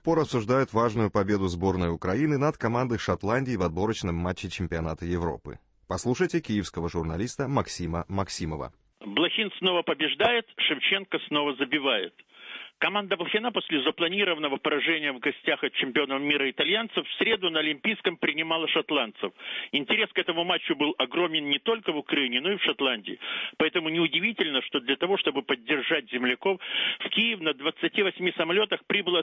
пор обсуждают важную победу сборной Украины над командой Шотландии в отборочном матче чемпионата Европы. Послушайте киевского журналиста Максима Максимова. Блохин снова побеждает, Шевченко снова забивает. Команда Блохина после запланированного поражения в гостях от чемпионов мира итальянцев в среду на Олимпийском принимала шотландцев. Интерес к этому матчу был огромен не только в Украине, но и в Шотландии. Поэтому неудивительно, что для того, чтобы поддержать земляков, в Киев на 28 самолетах прибыло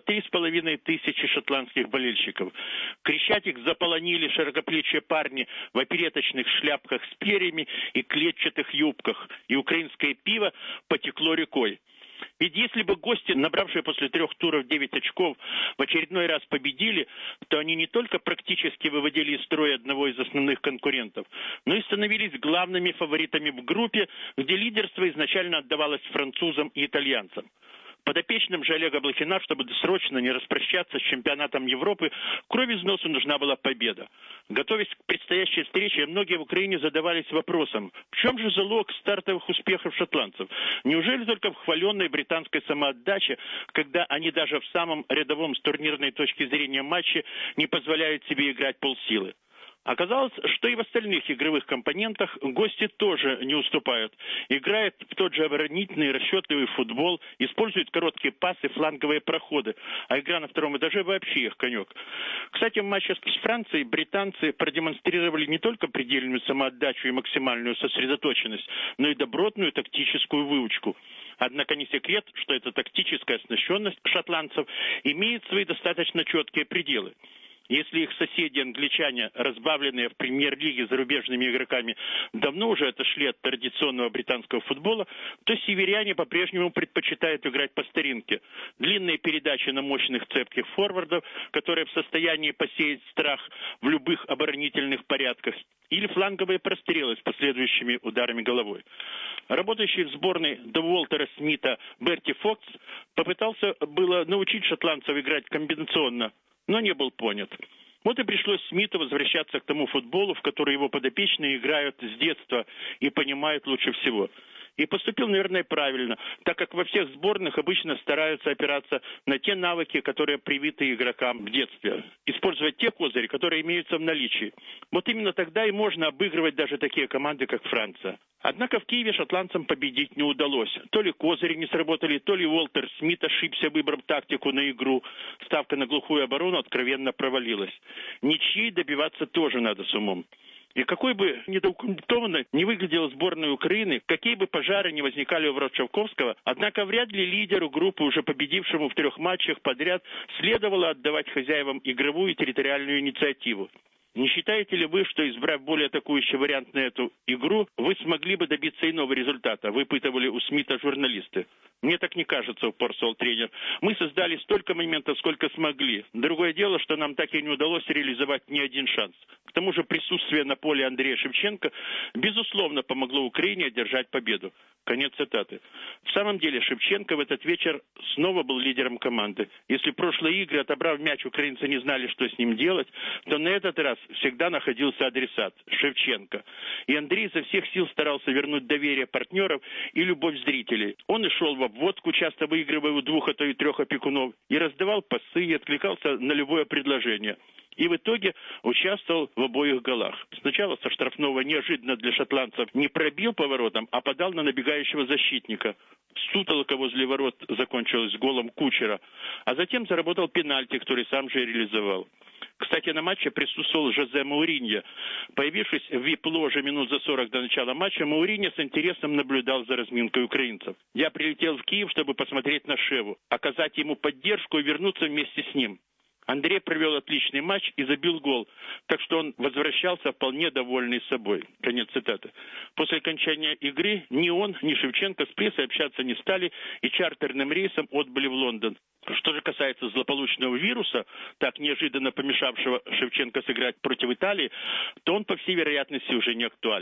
3500 шотландских болельщиков. Крещатик заполонили широкоплечие парни в опереточных шляпках с перьями и клетчатых юбках. И украинское пиво потекло рекой. Ведь если бы гости, набравшие после 3 туров 9 очков, в очередной раз победили, то они не только практически выводили из строя одного из основных конкурентов, но и становились главными фаворитами в группе, где лидерство изначально отдавалось французам и итальянцам. Подопечным же Олега Блохина, чтобы срочно не распрощаться с чемпионатом Европы, кровь из носу нужна была победа. Готовясь к предстоящей встрече, многие в Украине задавались вопросом, в чем же залог стартовых успехов шотландцев? Неужели только в хваленной британской самоотдаче, когда они даже в самом рядовом с турнирной точки зрения матче не позволяют себе играть полсилы? Оказалось, что и в остальных игровых компонентах гости тоже не уступают. Играют в тот же оборонительный, расчетливый футбол, используют короткие пасы, фланговые проходы. А игра на втором этаже вообще их конек. Кстати, в матче с Францией британцы продемонстрировали не только предельную самоотдачу и максимальную сосредоточенность, но и добротную тактическую выучку. Однако не секрет, что эта тактическая оснащенность шотландцев имеет свои достаточно четкие пределы. Если их соседи-англичане, разбавленные в премьер-лиге зарубежными игроками, давно уже отошли от традиционного британского футбола, то северяне по-прежнему предпочитают играть по старинке. Длинные передачи на мощных цепких форвардов, которые в состоянии посеять страх в любых оборонительных порядках, или фланговые прострелы с последующими ударами головой. Работающий в сборной до Уолтера Смита Берти Фокс попытался было научить шотландцев играть комбинационно, но не был понят. Вот и пришлось Смиту возвращаться к тому футболу, в который его подопечные играют с детства и понимают лучше всего. И поступил, наверное, правильно, так как во всех сборных обычно стараются опираться на те навыки, которые привиты игрокам в детстве. Использовать те козыри, которые имеются в наличии. Вот именно тогда и можно обыгрывать даже такие команды, как Франция. Однако в Киеве шотландцам победить не удалось. То ли козыри не сработали, то ли Уолтер Смит ошибся, выбрав тактику на игру. Ставка на глухую оборону откровенно провалилась. Ничьей добиваться тоже надо с умом. И какой бы недоукомплектованно не выглядела сборная Украины, какие бы пожары не возникали у ворот Шовковского, однако вряд ли лидеру группы, уже победившему в 3 матчах подряд, следовало отдавать хозяевам игровую и территориальную инициативу. Не считаете ли вы, что, избрав более атакующий вариант на эту игру, вы смогли бы добиться иного результата? Выпытывали у Смита журналисты. Мне так не кажется, упорствовал тренер. Мы создали столько моментов, сколько смогли. Другое дело, что нам так и не удалось реализовать ни один шанс. К тому же присутствие на поле Андрея Шевченко, безусловно, помогло Украине одержать победу. Конец цитаты. В самом деле, Шевченко в этот вечер снова был лидером команды. Если прошлые игры, отобрав мяч, украинцы не знали, что с ним делать, то на этот раз всегда находился адресат – Шевченко. И Андрей изо всех сил старался вернуть доверие партнеров и любовь зрителей. Он и шел в обводку, часто выигрывая у 2, а то и 3 опекунов, и раздавал пасы, и откликался на любое предложение. И в итоге участвовал в обоих голах. Сначала со штрафного неожиданно для шотландцев не пробил поворотом, а подал на набегающего защитника. Сутолока возле ворот закончилась голом Кучера. А затем заработал пенальти, который сам же и реализовал. Кстати, на матче присутствовал Жозе Мауриньо. Появившись в вип-ложе минут за 40 до начала матча, Мауриньо с интересом наблюдал за разминкой украинцев. Я прилетел в Киев, чтобы посмотреть на Шеву, оказать ему поддержку и вернуться вместе с ним. Андрей провел отличный матч и забил гол, так что он возвращался вполне довольный собой. Конец цитаты. После окончания игры ни он, ни Шевченко с прессой общаться не стали и чартерным рейсом отбыли в Лондон. Что же касается злополучного вируса, так неожиданно помешавшего Шевченко сыграть против Италии, то он, по всей вероятности, уже не актуален.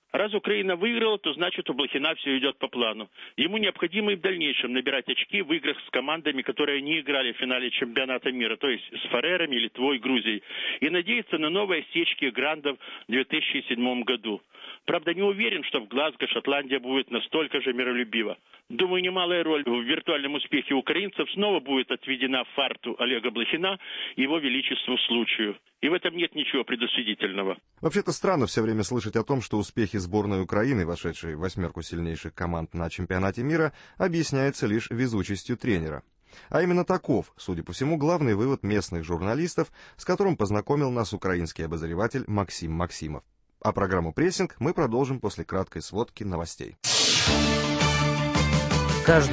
Раз Украина выиграла, то значит у Блохина все идет по плану. Ему необходимо и в дальнейшем набирать очки в играх с командами, которые не играли в финале чемпионата мира, то есть с Фарерами, Литвой, Грузией, и надеяться на новые осечки грандов в 2007 году. Правда, не уверен, что в Глазго Шотландия будет настолько же миролюбива. Думаю, немалая роль в виртуальном успехе украинцев снова будет отведена фарту Олега Блохина и его величеству случаю. И в этом нет ничего предосудительного. Вообще-то странно все время слышать о том, что успехи сборной Украины, вошедшей в 8 сильнейших команд на чемпионате мира, объясняются лишь везучестью тренера. А именно таков, судя по всему, главный вывод местных журналистов, с которым познакомил нас украинский обозреватель Максим Максимов. А программу «Прессинг» мы продолжим после краткой сводки новостей.